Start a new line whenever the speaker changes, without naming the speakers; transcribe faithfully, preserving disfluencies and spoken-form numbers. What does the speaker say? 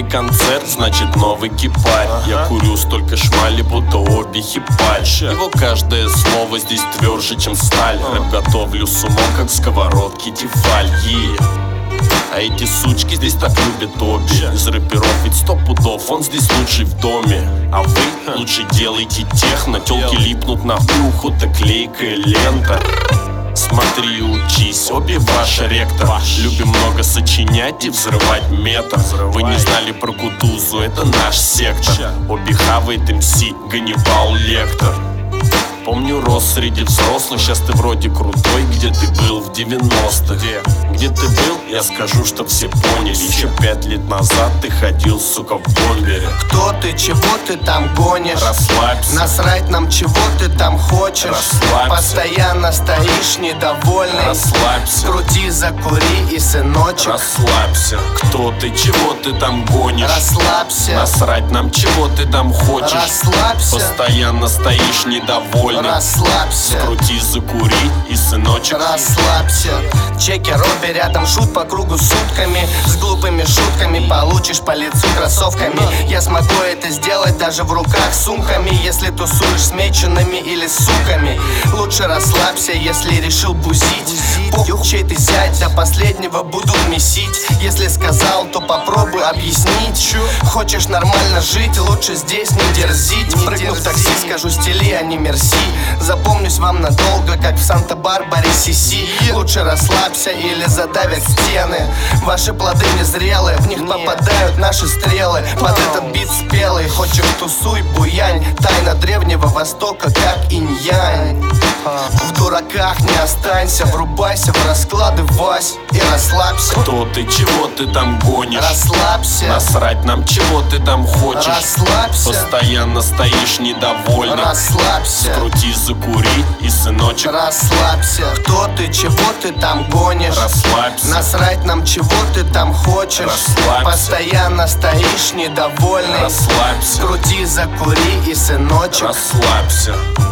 Новый концерт, значит новый кипарь. Я курю столько шмали, будто обе хипарь. Его каждое слово здесь тверже, чем сталь. Рэп готовлю с умом, как сковородки Тефаль. А эти сучки здесь так любят обе. Из рэперов ведь сто пудов, он здесь лучший в доме. А вы лучше делайте техно. Тёлки липнут на уху, так клейкая лента. Смотри и учись, обе ваша ректор. Любим много сочинять и взрывать метр. Вы не знали про Кутузу, это наш сектор. Обе хавает МС, Ганнибал Лектор. Помню, рос среди взрослых, сейчас ты вроде крутой. Где ты был в девяностых? Где ты был? Я скажу, чтоб все поняли. Еще пять лет назад ты ходил, сука, в бомбере.
Кто ты, чего ты там гонишь?
Расслабься.
Насрать нам, чего ты там хочешь?
Расслабься.
Постоянно стоишь недовольный.
Расслабься.
Крути, закури и сыночек.
Расслабься. Кто ты, чего ты там гонишь?
Расслабься.
Насрать нам, чего ты там хочешь?
Расслабься.
Постоянно стоишь недовольный.
Расслабься.
Крути, закури и сыночек.
Расслабься. Чеки Робби рядом шут по кругу сутками. С глупыми шутками получишь по лицу кроссовками. Я смогу это сделать даже в руках сумками. Если тусуешь с меченными или с суками. Лучше расслабься, если решил бузить. Похуй, чей ты зять, до последнего будут месить. Если сказал, то попробуй объяснить. Хочешь нормально жить, лучше здесь не дерзить. Прыгну в такси, скажу стили, а не мерси. Запомнюсь вам надолго, как в Санта-Барбаре Сиси. Лучше расслабься или задавят стены. Ваши плоды незрелые, в них попадают наши стрелы. Под этот бит спелый, хочешь тусуй, буянь. Тайна Древнего Востока, как инь-янь. В дураках не останься, врубайся в расклады, Вась, и расслабься.
Кто ты, чего ты там гонишь?
Расслабься.
Насрать нам, чего ты там хочешь?
Расслабься.
Постоянно стоишь недовольный.
Расслабься.
Крути, закури и сыночек.
Расслабься. Кто ты, чего ты там гонишь?
Расслабься.
Насрать нам, чего ты там хочешь?
Расслабься.
Постоянно стоишь недовольный.
Расслабься.
Крути, закури и сыночек.
Расслабься.